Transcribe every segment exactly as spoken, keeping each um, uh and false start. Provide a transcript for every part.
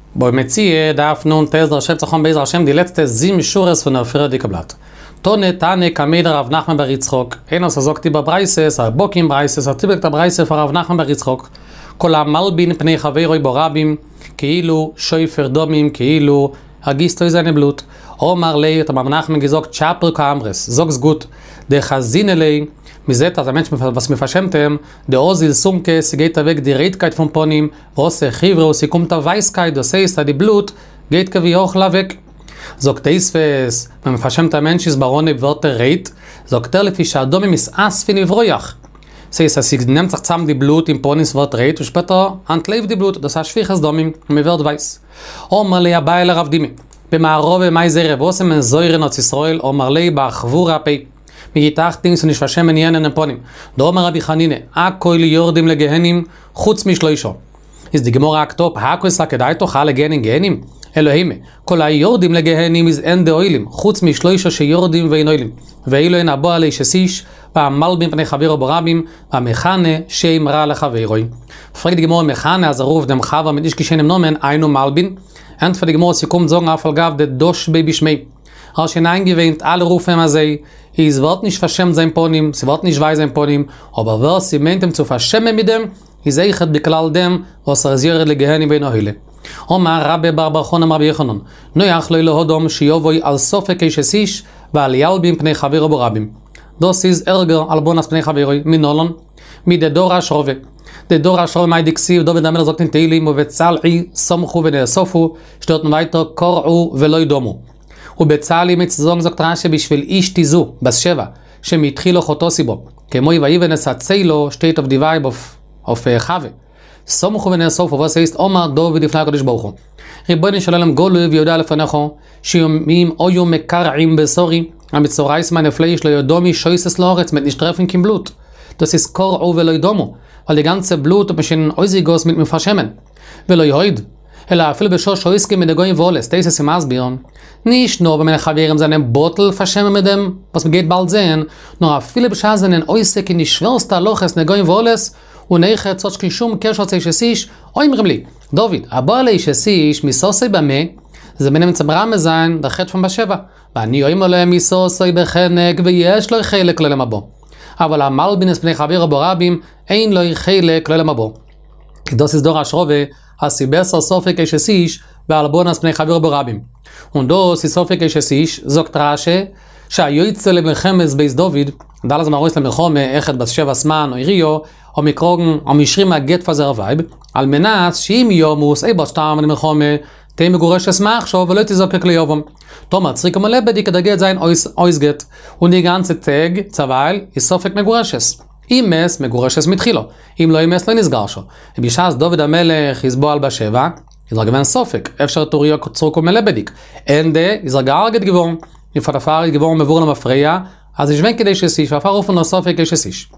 Bei Metzie darf nun Tes der Schätze kommen bei Hashem die letzte sieben Schures von der Friedrich Blatt. Tone Tane Kameder Rav Nachman bar Yitzchok. Einer sagt die Breises, a Bokim Breises, a Tibek der Breises für Rav Nachman bar Yitzchok. Kol Malbin pnei Chaveroi Borabim, כאילו שויפר דומים, כאילו הגיסטו זיין בלוט. אומר לי, את Rav Nachman gesagt, Chapel Kamres, sag's gut, der Chazine lei, מזה das Mensch, was mir verschämtem, der Osil Sumke, sie geht weg die Redkeit von Ponim, was er Chivro, sie kommt der Weiskeit, das heißt, die Blut, geht wie auch weg. Sagt Eisves, wenn man verschämt der Mensch ist Barone Wörter Red, sagt er, wie Schadom ist As für Nivrojach. Sie ist, sie nimmt sich zusammen die Blut im Ponis Wort Red und später entlebt die Blut, das heißt schwieriges Domim, und mir wird weiß. Omar lei Abayla Rav Dimi, במערוב מי זרע ועושה מזוירן את ישראל, אומר לי באחבור פי. מגיתחתים שנשפשם עניין הנפונים. דאמר רבי חנינא, הכל יורדים לגהנים חוץ משלושה. אז דגמור הכתוב, הכל סכדאי תוכל לגהנים גהנים? אלוהים, כל היורדים לגהנים אז אין דאוילים, חוץ משלושה שיורדים ואין אוילים. ואילו אין הבוא עלי שסיש, והמלבים פני חברו ברבים, והמחנה שם רע לחברוי. פריק דגמור מחנה, אז הרוב דם חבר מדיש כשנם נומן, היינו מלבין, und für die Gemüse, sie kommt sagen, auf Algav, der Dosh Baby Schmei. Als hineingewähnt, alle rufen immer sie, es wird nicht verschämt sein Ponim, sie wird nicht weiß sein Ponim, aber was sie meint ihm zu verschämen mit dem, ist eichet beklall dem, was er zieret legeheni bei Nohile. Omar Rabbi Bar Bar Chonam Rabbi Yechonon, noyach lo hodom, שיובוי על סופק איש איש, ועל ילבים פני חברו ברבים. Das ist Ärger, al bonas pnei Chaveroi, min Nolon, mit der Dora Schrove. Der Dora Schrove mei dixiv, David Amelech sagt in Teilim, ובצלעי סמכו ונאסופו, steht nun weiter, קורעו ולא ידומו. ובצלעי מצזון sagt Rashi, בשביל איש תיזו, בס שבע, שמתחילו חוטו סיבו. כמו יבאי ונסצי לו, steht auf die Weib auf, auf Chave. סמכו ונאסופו, was heißt, אומר דוד לפני הקדוש ברוך הוא. ריבונו של עולם גולו ויודע לפניכו, שיומים או יום מקרעים בסורי, המצורייס meine Fleisch lo yodomi scheußes Loretz mit nicht treffen kein Blut. Das ist Kor'u velo yodomu, weil die ganze Blut ein bisschen Oisigos mit mir verschämen. Velo yoid. Ela afil besho scheußke mit der Goyim Wohles, das ist im Asbion. Nicht nur, wenn meine Chavierim seinen Bottel verschämen mit dem, was wir geht bald sehen, nur afil besho seinen Oisek in die schwerste Loches in der Goyim Wohles und eiche zotschki shum kershot seishesish, oimrim li. David, aber leishesish misosei bame, זה בין מצברם מזין דחת פן בשבע. ואני אוהים עליהם מיסוסוי בחנק ויש לו חלק לא למבוא. אבל המלבינס פני חבר ברבים אין לו חלק לא למבוא. כדוס איז דור השרובה, הסיבסר סופק איש איש ואלבונס פני חבר ברבים. ונדוס איז סופק איש איש זוק תרשה שהיועצה למלחמס בייס דוד, דל אז מרויס למלחומה אחד בשבע סמן או עיריו, או מקרוגן או משרים מהגט פזר וייב, על מנס שאם יומוס אי בשטרם למלחומה, תהיה מגורשת מעכשיו ולא תזוקק ליובם. תומר צריק המלבדי כדגת זין אויסגט, וניגן צטג, צווייל, יסופק מגורשת. אם מס, מגורשת מתחילו. אם לא ימס, לא נסגר שו. בשעס דוד המלך יסבוא על בשבע, יזרגבן סופק. אפשר תוריו צריק המלבדיק. אין דה, יזרגע ארגת גבור. יפתפר גבור מבור למפריע, אז ישבן כדי שסיש, ואפר אופן לסופק כשסיש.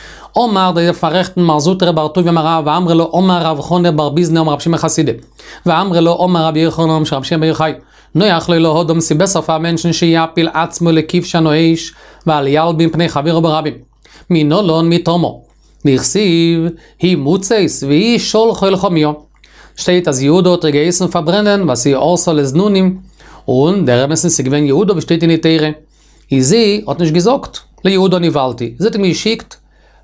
אומר די פרחתן מרזוטר בר טוב ימרה ואמר לו אומר רב חונה בר ביזנה אומר רב שמעון חסידה ואמר לו אומר רבי יוחנן שרב שמעון בר יוחאי נויח לו הודום סיבס אף המנשן שיפיל עצמו לכבשנו איש ועל ילבים פני חברו ברבים מנולון מתומו נכסיב היא מוצייס והיא שול חול חומיו steht as Judo gegessen verbrennen was sie also les nunim und der müssen sich wenn Judo besteht in die Tere sie hat nicht gesagt le Judo nivalti zet mi schickt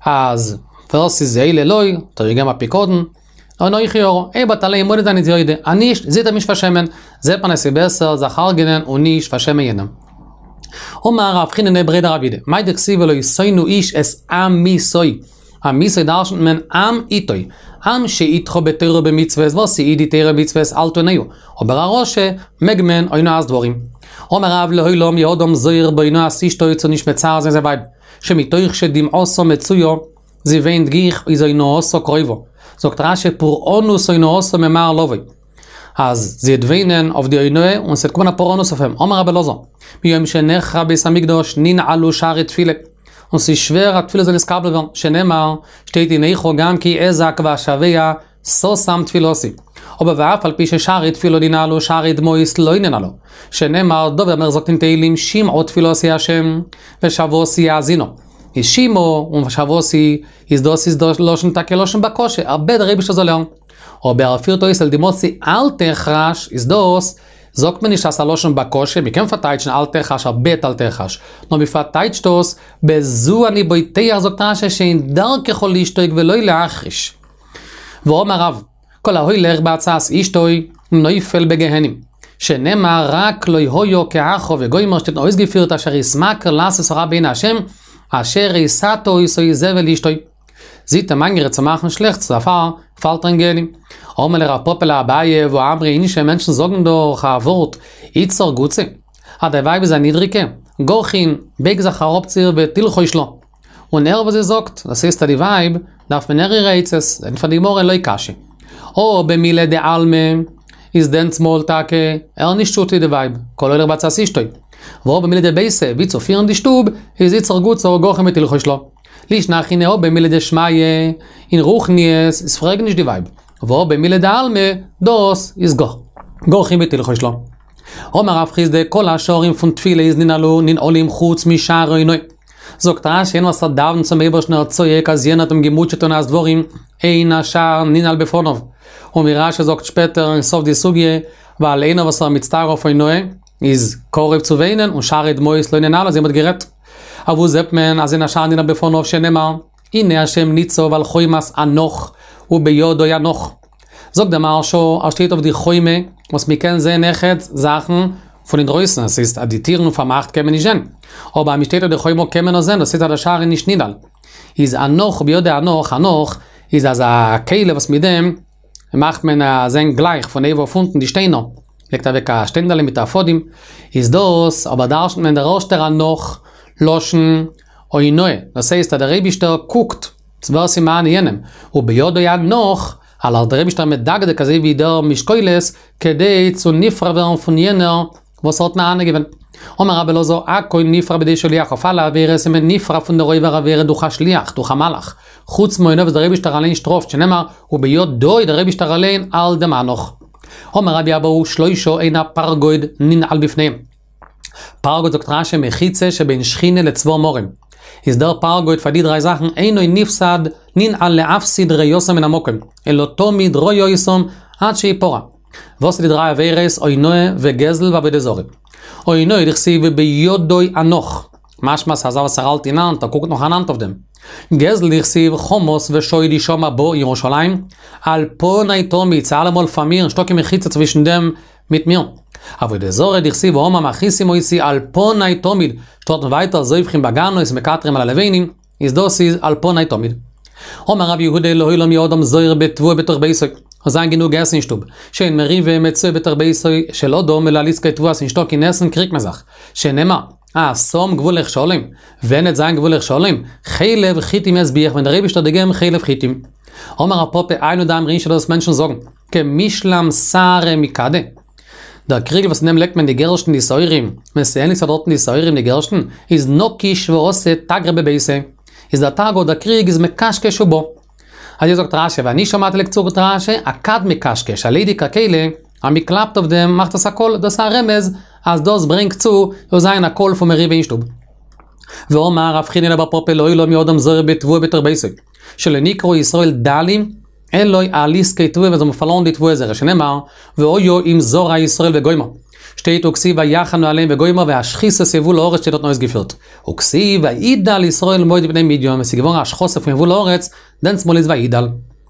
אז פרסי זה אלה אלוהי, תרגם הפיקודן, אנוי חיורו, אי בטלי מורד אני זיוידה, אני זית המשפשמן, זה פנסי בסר, זכר גנן, וני שפשמן ינם. אומר רב חינני ברד הרבידה, מי דקסיב אלוהי, סוינו איש אס עם מי סוי, עם מי סוי דרשן מן עם איתוי, עם שאיתחו בתירו במצווס, ועשי אידי תירו במצווס אל תוניו, וברא ראשה, מגמן אוינו אז דבורים. אומר רב להוילום יהודום זויר בוינו אסישתו יצו נשמצר זה זה וייב. שמתוך שדמעוסו מצויו, זיוון דגיך איזוינועוסו קרויבו. זאת רש"י פורעונוס איזוינועוסו ממער לובוי. אז זה דווינן עובדי אוינועה, ונסת כמונה פורעונוס אופם. אומר רבי לוזו, מיום שנחרב ביס המקדוש, ננעלו שערי תפילה. ונסי שוור התפילה זה נזכר בלבן, שנאמר, שתהייתי ניחו גם כי עזק והשוויה, סוסם תפילוסי. ובבאף על פי ששערי תפילו ננעלו, שערי דמויס לא ינעלו. שנאמר, דובר מרזוקתין תהילים, שמעו תפילוסי השם, ושבוסי יאזינו. ישימו, ושבוסי, יזדוס יזדוס לושן תקה לושן בקושה, הרבה דרי בשזו לאון. Aber für Tois el Dimotzi Alterchash ist das, sagt man nicht, dass er loschen Bakosche, wir können verteidigen Alterchash, aber bet Alterchash. No, wir verteidigen das, bezu ani boiteach, sagt Rashi, שאין דרכו להשתויג ולא להחריש. ואומר רב, כל ההוילך בהצעס אישתוי, נויפל בגהנים. שנאמר רק לא יהויו כאחו וגוימר שתת נויס גפירת אשר יסמקר לאסס הרע בין השם, אשר יסתו יסוי זבל אישתוי. זית המנגרת צמחן schlecht zu erfahren, falteren gehen. Omele Rav Popela Abaye, wo andere indische Menschen sagen doch ein Wort, Itzor Gutze. Hat der Weib ist ein Niedrige, Gochin, Begzach Haropzir, Betilcho Ishlo. Und er, was er sagt, das ist die Weib, darf man er Reizes, denn von die More loi Kashi. O, bemile de Alme, ist den Smoltake, er nicht schut die Weib, kol oiler Batzas Ishtoi. Wo, bemile de Beise, wie zu führen die Stub, ist Itzor Gutze, Gochin, Betilcho Ishlo. Lies nach in Obe Mille de Schmaie, in Ruchnies, ist fragen nicht die Weib. Wo Obe Mille de Alme, dos ist Goch. Goch im Betil Choshlo. Omer Rav Chizde, kol Ashorim von Tfile ist ninalu, nin olim chutz mishar oinoi. Sogt Rashi, en was hat Davn zum Eberschner Zoyek, als jener hat ihm gemutscht und als Dvorim, ein Ashar ninal befonov. Und wie Rashi sagt später, in Sof die Sugie, weil einer was er mit Starov oinoi, ist Korev zu weinen und Shared Mois lo ninal, also jemand gerät. Aber sagt man, als in der Scharnina befonov שנאמר, הנה השם ניצוב על חוימס אנוך וביודו ינוך. Sagt der Marscho, er steht auf die Choime, was wir kennen sehen, nechet Sachen von den Drößen. Es ist, die Tiere und Vermacht kämen nicht sehen. Aber mir steht auf die Choime kämen noch sehen, das ist der Schare nicht niedal. Ist Anoch, biode Anoch, Anoch, ist also ein Keile, was mit dem, macht man sehen gleich, von Evo Funden, die Steiner. Legt er weg ein Ständale mit der Fodim. Ist das, aber da steht man der Roster Anoch, Loschen, Oinoi. Das heißt, der Rebischter guckt, zwar sie mal an jenem. Und bei Jodo ja noch, aber der Rebischter mit Dagde, kasi wie der Mischkoiles, kedei zu Nifra werden von jener, was hat man angegeben. Omer Rabbe lo so, akoi Nifra bidei Sholiach, auf alle Avere, es mit Nifra von der Räuber Avere, durch Ashliach, durch Amalach. Chutz moinoi, was der Rebischter allein stroft, שנאמר, und bei Jodo, der Rebischter allein, al dem Anoch. Omer Rabbi Abahu, shloisho, eina pargoid, nin al bifneim. Pargoid sagt Rashi mechitze שבין שכינה לצבור מורים. Ist der Pargoid für die drei Sachen einoi nifsad nin alle afsid reyosam in amokem. Elotomid royoisom ad sheipora. Was die drei Averes oinoe vegezel vabedezorim. Oinoe dichsiv beyodoi anoch. Mashmas hazav saralt inant, da guckt noch anant auf dem. Gezel dichsiv chomos veshoidi shoma bo Yerushalayim. Alponai tomid zalem famir stock mechitze zwischen dem mit mir. Aber der Zore dichsi wo ma machissimo isi alponai tomid stot weiter seifrim bagano is mekatrim ala levenim is dos is alponai tomid. Oma Rabbi Yehuda lo hilom yodam zoir betvu betor beisoy azan genug essen stub shein meri ve metze betor beisoy shelo dom elalis ketvu as in stok in essen kriegt man sach shenema ah som gvul ech sholem wenn et zayn gvul ech sholem khelev khitim es biach wenn der Rebbe stot degem khelev khitim. Oma Rapope ein und am rin shlos menschen sagen ke mishlam sare mikade. Der Krieg, was nehmen leckt man die Gersten, die Säurim. Wenn es ähnlich dort die Säurim, die Gersten, ist nokisch, wo osse Tagre bebeise. Ist der Tag, wo der Krieg ist mekashke shubo. Hat gesagt Rashi, wenn ich schon mal Lektur mit Rashi, akad mekashke, shalidi kakele, am geklappt auf dem, macht das Akol, das Remez, als das bringt zu, so sein Akol vom Rive in Stub. ואומר רב חידין אבא פופה לא ילום יודם זוהר בתבוא בתרבייסי שלניקרו ישראל דלים אלוי אליס כתבוא וזה מפלון דתבוא זרע שנאמר ואויו עם זורע ישראל וגוימה שתי תוקסי ויחנו עליהם וגוימה והשחיס הסביבו לאורץ שתות נויס גפירת וקסי ואידל ישראל מועד בני מידיון וסיגבור השחוסף מבוא לאורץ דן שמאליז ואידל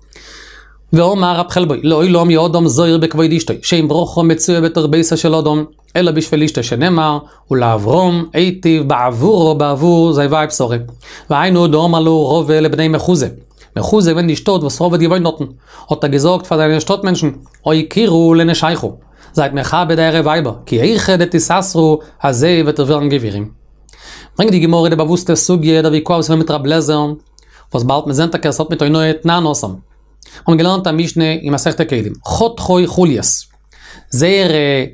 ואומר רב חלבוי לא ילום יודם זוהר בכבוד אשתוי שאם ברוכו מצוי בתרבייסה של אדום אלא בשביל אשתו שנאמר, ולעברום היטיב בעבורו בעבור זייבה בשורי. והיינו דום עלו רובה לבני מחוזה. מחוזה בן לשתות וסרוב ודיבוי נותן. אותה גזוקת פדאי לשתות מנשן, או יכירו לנשייכו. זית מכבד הערב וייבר, כי היחד את תססרו הזה ותרברן גבירים. ברנג די גמורי דבבוסטה סוגיה דוויקוע וספמת רב לזר, וסבלת מזנתה כעשות מתוינו את נענוסם. ומגלנת המשנה עם מסכת הכלים. חוט חוי חולייס. זר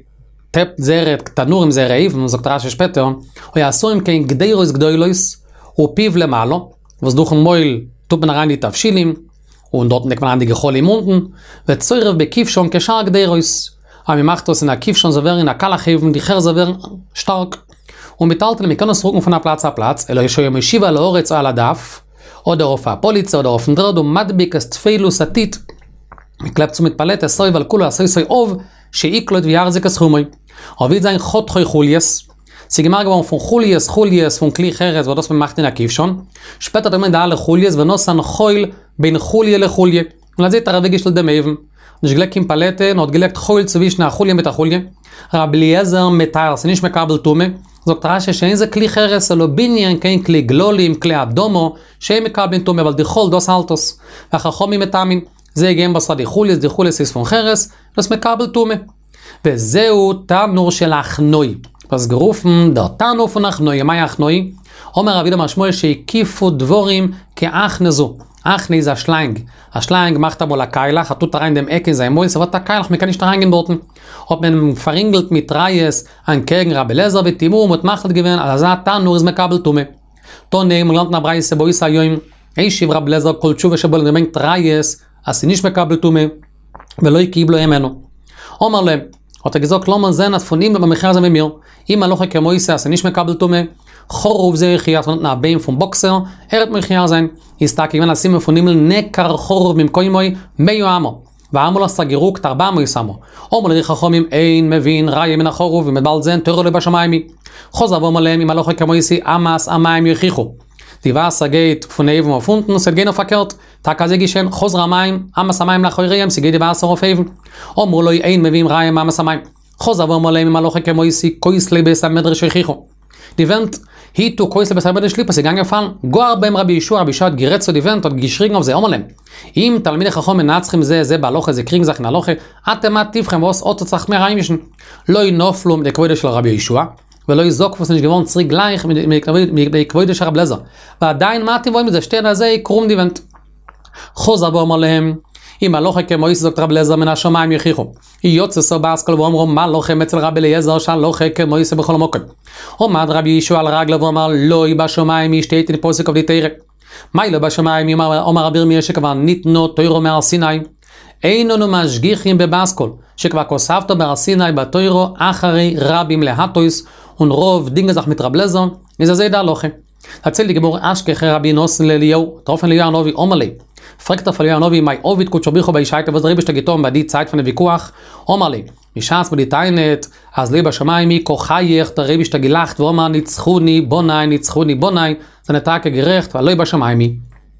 זרת תנור עם זה רעיב, וזאת רש"י שפטר, הוא יעשו עם כן גדיירוס גדוילוס, הוא פיו למעלו, וזדוכן מויל טוב בנרן די תבשילים, ונדות נקמנן די גחול אימונטן, וצוירב בקיפשון כשאר גדיירוס, הממחתוס אין הקיפשון זובר אין הקל החיבן, דיחר זובר שטרק, ומטלטל מכנוס רוקן פונה פלץ הפלץ, אלא ישו יום ישיבה לאורץ על הדף, או דרוף הפוליצה, או דרוף נדרד, ומדביק אסטפילוס עתית, מקלפצו מתפלט, אסוי ועל כולו אסוי סוי אוב, שאיקלוט ויארזק הסכומוי. אוביד זין חוד חוי חולייס, סיגמר גבוה פון חולייס, חולייס פון כלי חרס, ודוס במחתין הקיפשון, שפטת דומן דעה לחולייס, ונוסן חויל בין חוליה לחוליה. ולזה את הרבי גישל דמייבן. נשגלק עם פלטה, נוד גילקת חויל צבישנה חוליה מת החוליה. רב אליעזר מתאר, סניש מקבל תומה. זאת תרשה שאין זה כלי חרס, אלא בניין, כן כלי גלולים, כלי אדומו, שהם מקבלים תומה, אבל דיכול דוס אלטוס. והחכומי מתאמין, זה יגיעים בסרה דיחוליס, דיחוליס איספון חרס, דוס מקבל תומה. וזהו תנור של האחנוי. אז גרופן, דר תנור פון אחנוי, מהי האחנוי? אומר רבי דמר שמואל שהקיפו דבורים כאחנזו. אחני זה השליינג. השליינג מחתה בו לקיילה, חתות הריין דם אקן זה אמוי, סבת הקיילך מכניש תריינגן בורטן. עוד מן פרינגלט מתרייס, אנקגן רבי לזר ותימור, מותמחת גוון, אז זה תנור, זה מקבל תומה. תונה, מולנת נברייס בויס היום, אישיב רבי לזר כל תשובה שבו לנרמן תרייס, אז ניש מקבל תומה, ולא יקיבלו ימנו. אומר להם, אותה גזוק לא מזן, התפונים במחיר הזה ממיר, אם הלוכה כמו איסה, אז ניש מקבל תומה, חורוב זה יחיה, זאת אומרת נעבים פון בוקסר, ערת מחיה זין, הסתק כיוון לשים מפונים לנקר חורוב ממקוי מוי, מיו עמו, ועמו לא סגירו כתרבה מוי שמו. אומר לריח החומים, אין מבין, ראי מן החורוב, ומדבל זן, תורו לי בשמיימי. חוזר ואומר להם, אם הלוכה כמו איסי, אמס, המים יחיכו. דיבה סגי תפוני ומפונטן, סגי נפקרת, תקה זה גישן, חוזר המים, אמס המים לאחוריהם, סגי דיבה עשר רופאים. אומר לו, אין מבין, ראי אמס המים. חוזר ואומר להם, אם הלוכה כמו איסי, כויס לי ביס המדרש יחיכו. דיוונט, היטו כויס לבשר בדש שליפה, סיגן יפן, גואר בהם רבי ישוע, רבי ישוע גירצו דיוונט, עוד גישריגנוב זה, אומר להם, אם תלמידי חכום מנצחים זה, זה בהלוכה, זה קרינג זכן הלוכה, אתם עטיבכם ועוש אותו צח מרעים ישן, לא ינופלו מכבודו של רבי ישוע, ולא יזוקפו סנשגבון צריג לייך מכבודו של רבי לזר, ועדיין מה אתם רואים בזה, שתי הזה יקרום דיוונט. חוזר ואומר להם, אם הלוכה כמו יסזוק רבי לזר מן השמיים יחיכו, יוצא סו באסקל ואומרו מה לוחם אצל רבי אליעזר שהלוכה כמו יסזוק בכל המוקד. עומד רבי ישוע על רגלו ואומר לא בשמיים ישתיתי נפוסק עבדי תירא. מה לא בשמיים אומר רבי ירמיה שכבר ניתנו תוירו מהר סיני. איננו משגיחים בבאסקול שכבר כוספתו בהר סיני בתוירו אחרי רבים להטויס ונרוב דינגזך מתרב לזר איזה זה ידע לוכה. הצל לגמור אשכח רבי נוסן לאליהו תרופן לאליהו הנובי אומר לי פרקת פליהו הנובי מי עובד קודשו ביחו בישייטה וזרי בשתגיתו מבדי צייט פני ויכוח אומר לי משעס בדי תיינת אז לי בשמיים מי כוחייך תרי בשתגילחת ואומר ניצחוני בוני ניצחוני בוני זה נתראה כגרחת ולא בשמיים מי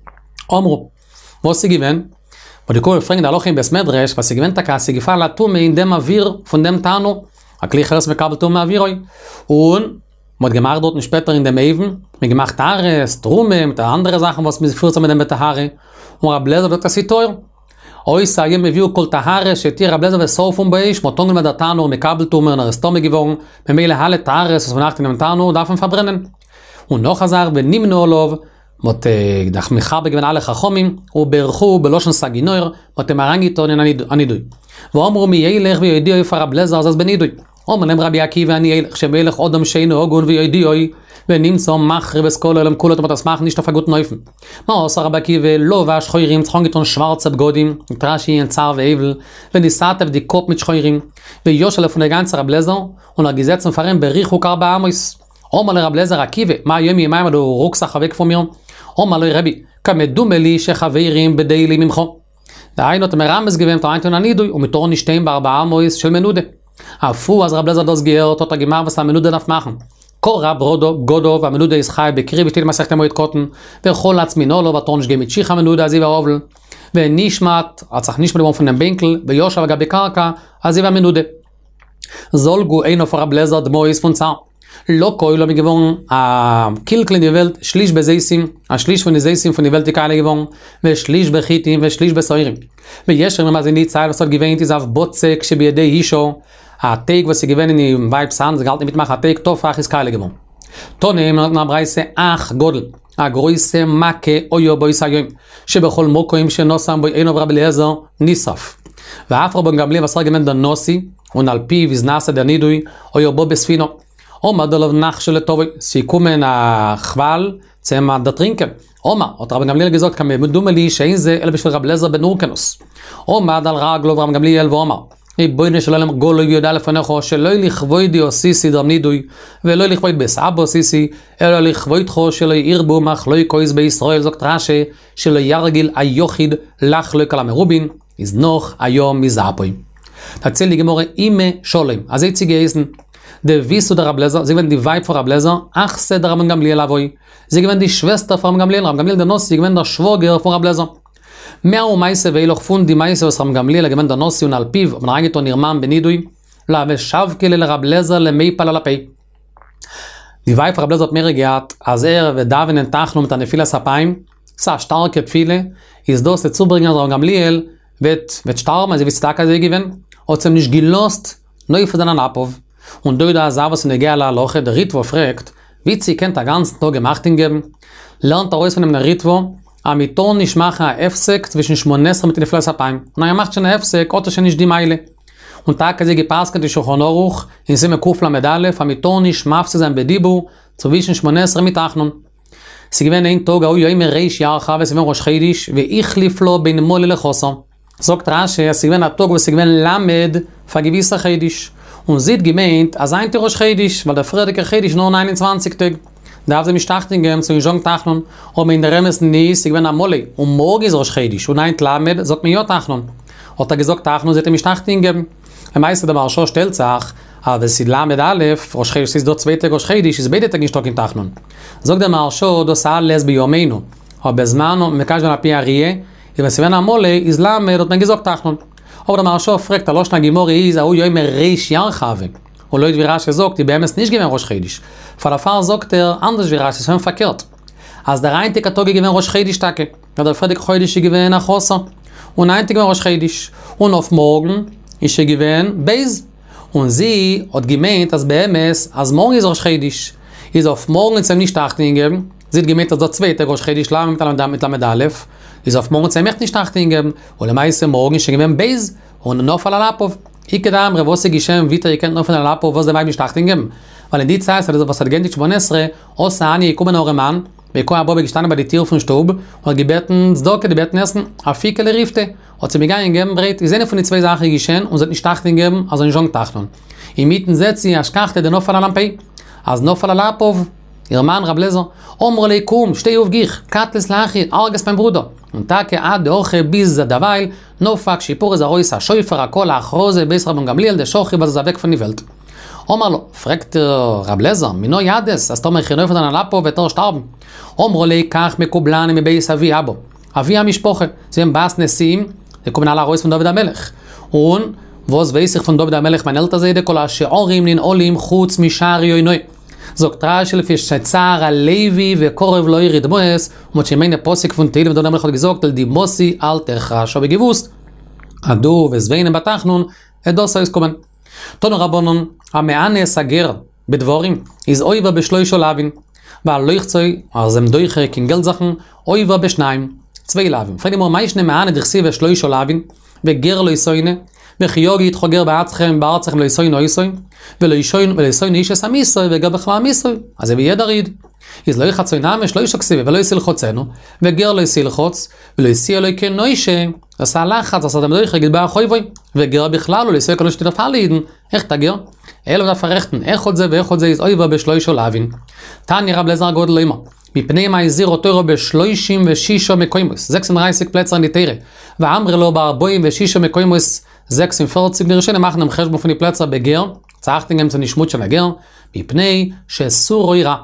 אומרו ועושי גיוון ודיקו בפרנגד הלוכים בסמדרש וסיגוון תקה סיגיפה לתום אינדם אוויר פונדם תענו הכלי חרס מקבל תום מאווירוי und mod gemacht dort später in dem Even mir gemacht Haare Strume mit andere Sachen was mir führt mit dem Haare und Rablezer wird das teuer oi sagen mir wie kol Haare שתיר Rablezer וסוף und bei schmotong mit der Tano mit Kabeltum und Restome gewogen mit mele Halle Haare das von nach dem Tano darf man verbrennen und noch azar ונמנו עליו מות דח מחבר גוון על החכמים וברכו בלושן סגינור מות מרנגיתון הנידוי ואומרו מי ילך וידיעו יפר רבלזר אז בנידוי אומר להם רבי עקיבא אני ילך שמלך אודם שאינו הוגון וידיעוי ונמצא מחר בסקול אלם כולו תמת הסמך נשתפגות נויפן מה עושה רבי עקיבא לא והשחוירים צחונגיתון שוורצה בגודים נתרשי ינצר ואיבל וניסעת ודיקופ מתשחוירים ויוש לפני גנצר רבלזר ונרגיזץ מפרם בריחו קרבה עמוס אומר לרבלזר עקיבא מה היום ימיים עדו רוקסה חווה כפומיר אומר לו רבי כמדומה לי שחברים בדיילים ממחו דהיינו תמרמז גבהם תראיינתון הנידוי ומתור נשתיים בארבעה מויס של מנודה אפו אז רבלזר דוס גייר אותו תגימר וסה מנודה נף מחם כל רב רודו גודו והמנודה ישחי בקרי בשתיל מסכת מועד קוטן וכל עצמינו לו בתור נשגי מתשיחה מנודה עזיב הרובל ונשמת הצח נשמת במופנם בנקל ויושב אגבי קרקע עזיב המנודה זולגו אינו פרבלזר דמויס פונצר לא קוי לא מגבון הקילקלין יבלת שליש בזייסים השליש פוניזייסים פוניבלטיקה לגבון ושליש בחיתים ושליש בסוירים וישר ממזיני צייל וסוד גוון תזב בוצק שבידי אישו התיק וסיגוון אני וייב סן זה גלת מתמח התיק טוב אך יסקה לגבון תונים נברייסה אך גודל הגרויסה מכה אויו בויסאיום שבכל מוקוים שנוסם בוי אינו רבי אליעזר ניסף ואף רבון גמליאל וסר גמן דנוסי ונעל פי ויזנסה דנידוי אויו בו בספינו עומד עליו נח של טובי, סיכום מן החבל, צמא דטרינקן. עומד, אותו רבי גמליאל גזוק כמדומה לי שאין זה אלא בשביל רב לזר בן אורקנוס. עומד על רגלו ורב גמליאל ואומר, בואי נשאלה להם גולו ויודע לפניכו שלא לכבודי או סיסי דרמנידוי, ולא לכבוד בסעבו סיסי, אלא לכבודכו שלא ירבו מח לא יקויז בישראל, זאת רשא שלא ירגיל היוחיד לך לא יקלה מרובין, ist noch ayom mizapoi. Erzählt die Gemorre ime Scholem. Also jetzt sie geheißen, der Wies der Rablezer, sie gewinnen die Weib von Rablezer, ach se der Rabban Gamliel avoi. Sie gewinnen die Schwester von Gamliel, Rabban Gamliel der Nossi, sie gewinnen der Schwager von Rablezer. Mehr um Meise ואילו חפון די מייסה וסרם גמליאל לגמנד הנוסי ונעל פיו ונרגיתו נרמם בנידוי לה ושבקה לרב לזר למי פל על הפי. די וייף רב לזר מרי גאת אז ער ודאבן נתחנו מת הנפילה ספיים סע שטרקה פפילה יזדוס לצוברינגן רב גמליאל ואת שטרם אז יבצטק הזה גיוון עוצם נשגילוסט נוי פדן הנפוב ונדוי דה זאבס נגיע להלוכה דריטבו פרקט ויצי kennt der ganzen Tag gemacht hingeben lernt er aus von dem Ritwo Amiton nicht mache ein Efsek zwischen Shmonesra mit den Flessapayim. Na, er macht schon ein Efsek, oder schon nicht die Meile. Und da kann sie gepasst, die Shochonoruch, in Sime Kufla Medalef, Amiton nicht mafse sein Bedibu, zwischen Shmonesra mit Achnon. Sie gewinnen ein Tag, au yoim reish Yarcha, ve sie gewinnen Rosh Chodesh, ve ich liflo bin Mole lechoso. Sagt Rashi, sie gewinnen ein Tag, ve sie gewinnen Lamed, vergewisse Chodesh. Und sie hat gemeint, als ein Rosh Chodesh, weil der Friedrich Chodesh nur neunundzwanzig Tag. Da haben sie mich dachten gehen zu den Jong Tachnon, aber in der Remes nicht, ich bin am Molle. Und morgen ist Rosh Chodesh. Und ein Tlamed sagt mir ja Tachnon. Hat er gesagt Tachnon, sie hat mich dachten gehen. Der Meister der Marscho stellt sich, aber sie Lamed Aleph, Rosh Chodesh ist dort zweite Rosh Chodesh, ist beide Tag nicht in Tachnon. Sagt der Marscho, das alles bei Yomeinu. Aber bei Zmano, mit Kajdan Api Arie, wenn sie am Molle, ist Lamed, hat man gesagt Tachnon. Aber der Marscho fragt, der Loschna Gimori ist, au yoim reish Yarcha. Und Leute wie Rashi sagt, die bei ihm ist nicht gewinnt Rosh Chodesh. Vor der Fall sagt er, anders wie Rashi, es ist verkehrt. Als der eine Tag gewinnt Rosh Chodesh Tage, weil der Friedrich Chodesh gewinnt nach Hossa. Und ein Tag gewinnt Rosh Chodesh. Und auf morgen ist er gewinnt Beis. Und sie hat gemeint, dass bei ihm ist, als morgen ist Rosh Chodesh. Ist auf morgen ist er nicht achten gegeben. Sie hat gemeint, dass der zweite Rosh Chodesh mit Lamed Aleph. Ist auf morgen ist er nicht achten gegeben. Und am meisten morgen ist er gewinnt Beis. Und noch Fall Alapov. Ich gehe da, wo sie geschehen, wie ihr kennt noch von der Lapo, wo sie dabei nicht dachten geben. Weil in die Zeit, was hat gendig Shmonesre, aus Ani, ich komme noch ein Mann, wir kommen aber gestanden bei der Tür von Stub, und gebeten, Zdoke, die beten essen, auf Fikele riefte, und sie mir gar nicht geben, breit, ich sehe von den zwei Sachen geschehen, und sie hat nicht dachten geben, also in Jong dachten. Im Mitten setzt sie, als Kachte, der noch von der Lampe, als noch von der Lapo, ihr Mann, Rablezer, Omrole, komm, steh auf Gich, Katles Lachi, Arges mein Bruder. Und Tage ad oche bis Dawail, no fak Shipur ze roisa Schäufer akol achroze bis Rabban Gamliel de Schochi was weg von die Welt. Omar fragt Rablezer, mino yades, as tomer khinof dan Lapo vetor starben. Omrole kach mekublan mi beis avi abo. Avi amishpoche, sie haben Bas Nesim, die kommen alle raus von David HaMelech. Und was weiß ich von David HaMelech, mein älter Seide, kol ha-she'orim nin olim chutz mishari yoinoi. Sagt Rashi לפי שצער הלוי וקורב לא יריד מוס, ומות שמיינה פוסק von Tehillim, und dann haben wir gesagt, die Mossi alter Chasho begewusst. Adu וזוויינם בתחנון, אדוס היס קומן. תונו רבונון, המענה סגר בדבורים, איז אויבה בשלוי שולבין, ועל לא יחצוי, אז הם דויכה כנגל זכן, אויבה בשניים, צווי לבין. פרדים הוא, מה ישנה מענה דרסי ושלוי שולבין, וגר לא יסוינה, וחיוגי יתחוגר בארצכם, בארצכם לא יסוין או יסוין, ולא יסוין איש אסם יסוי, וגם בכלל מיסוי. אז זה בידע ריד. אז לא יחצוי נמש, לא ישקסיבי, ולא יסיל חוצנו, וגר לא יסיל חוץ, ולא יסיע לא יקן נוישה, עשה לחץ, עשה דמדוי חגיד בה אחוי בוי, וגר בכלל, ולא יסיע כלו שתדפה לידן. איך תגר? אלו דף הרחתן, איך עוד זה ואיך עוד זה, אוי ובשלוי שולבין. תני רב לזר גודל לימה. מפני מה הזיר אותו בשלושים ושישו מקוימוס, sechsunddreißig פלצר ניתרה, ואמר לו בארבעים ושישו מקוימוס, sechsundvierzig נרשן, המחן הם חשבו פני פלצר בגר, צעכתם גם את הנשמות של הגר, מפני שסורוי רע.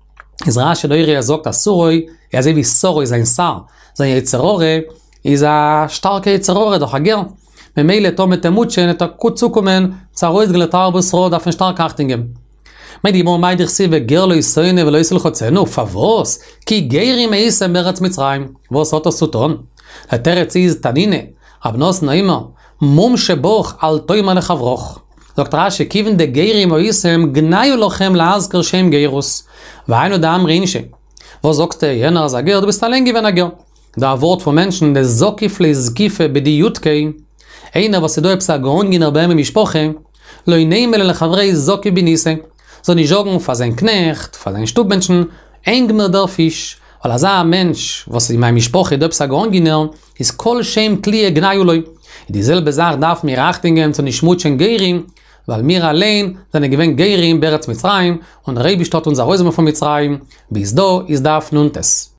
אז רע שלא יראה זוגת, הסורוי, יעזי ויסורוי, זה אינסר, זה יצרורי, זה השטרקה יצרורי, דוח הגר. ממילא תומת אמוצ'ן, את הקוצוקומן, צרוי את גלתר בסרוד, אף נשטר כחתינגם. מי דיבור מי דרסי וגר לא יסוינה ולא יסל חוצנו, פבוס, כי גיירים מאיסם בארץ מצרים, ועושות הסוטון. התרץ איז תנינה, הבנוס נעימו, מום שבוך על תוימה לחברוך. זאת רש"י, כיוון דה גיירים מאיסם, גניו לכם להזכר שם גיירוס, והיינו דאם רינשה. וזוקת ינר זה הגר, דבסטלנגי ונגר. דה עבורת פו מנשן, דה זוקיף לזקיפה בדי יודקי, אינה וסדוי פסגון גינר בהם במשפוחה, לא ינאים אלה לחברי זוקי בניסה. So nicht joggen für seinen Knecht, für seinen Stubmenschen, eng mir der Fisch, weil er sah ein Mensch, was in meinem Sprache der Psagon ginner, ist kol Shem Klie Gnayuloi. Dieselbe Sache darf mir achtingen zu nicht schmutschen Geirim, weil mir allein seine gewinn Geirim beretz Mitzrayim und Rebi stott unser Häuser von Mitzrayim, bis do ist darf nuntes.